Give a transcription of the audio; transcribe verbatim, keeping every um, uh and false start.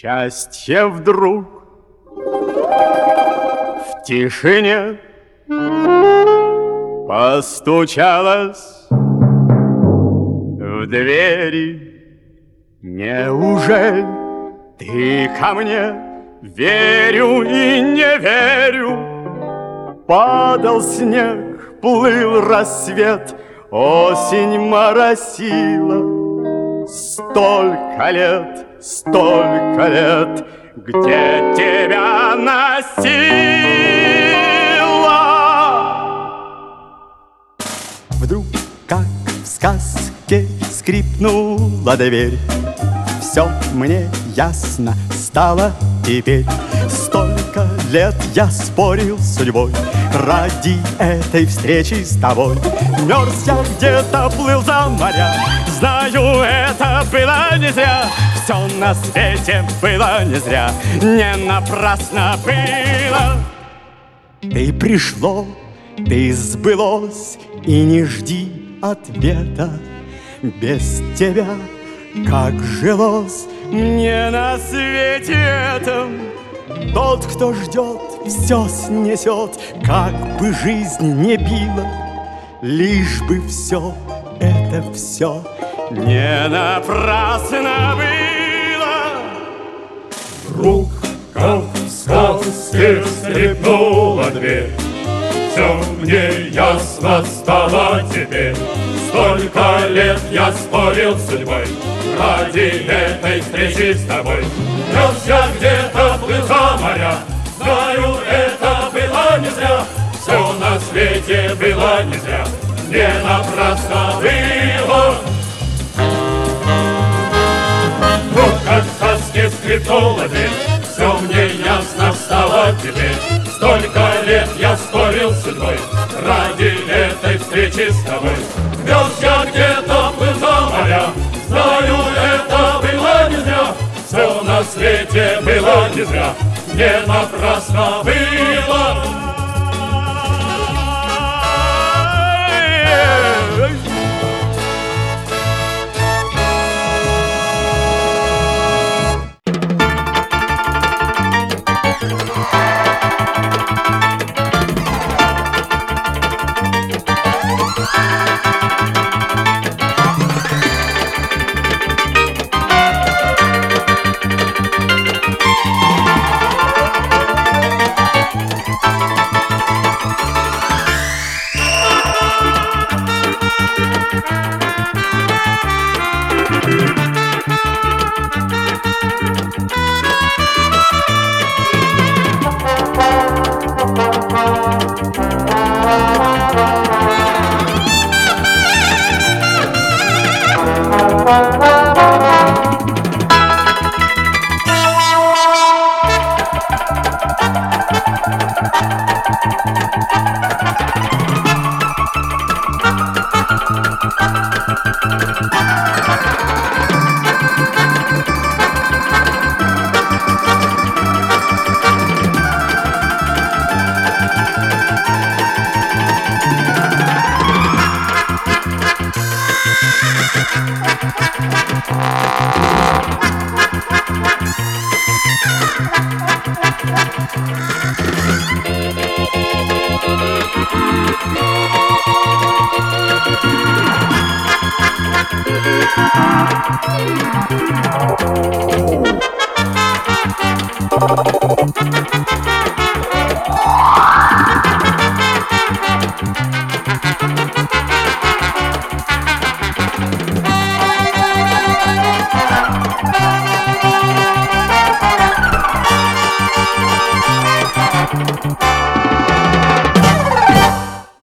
Счастье вдруг в тишине постучалось в двери. Неужели ты ко мне? Верю и не верю. Падал снег, плыл рассвет, осень моросила. Столько лет, столько лет, где тебя носила. Вдруг, как в сказке, скрипнула дверь. Все мне ясно стало теперь. Столько лет я спорил с судьбой ради этой встречи с тобой. Мерз я где-то, плыл за моря. Знаю, это было не зря. Все на свете было не зря. Не напрасно было. Ты пришло, ты сбылось, и не жди ответа. Без тебя как жилось мне на свете этом. Тот, кто ждет, все снесет, как бы жизнь не била, лишь бы все, это все не напрасно было. Вдруг, как в сказке, скрипнула дверь. Все мне ясно стало теперь. Столько лет я спорил с судьбой ради этой встречи с тобой. Нес я где-то, плыл за моря. Знаю, это было не зря. Все на свете было не зря. Не напрасно было. Вот как в сказке скрипнула дверь. Все мне ясно стало теперь. Столько лет я спорил с судьбой ради этой встречи с тобой. Вез я где-то, плыл за моря. Знаю, это было не зря. Все на свете было не зря. Не напрасно было. Oh,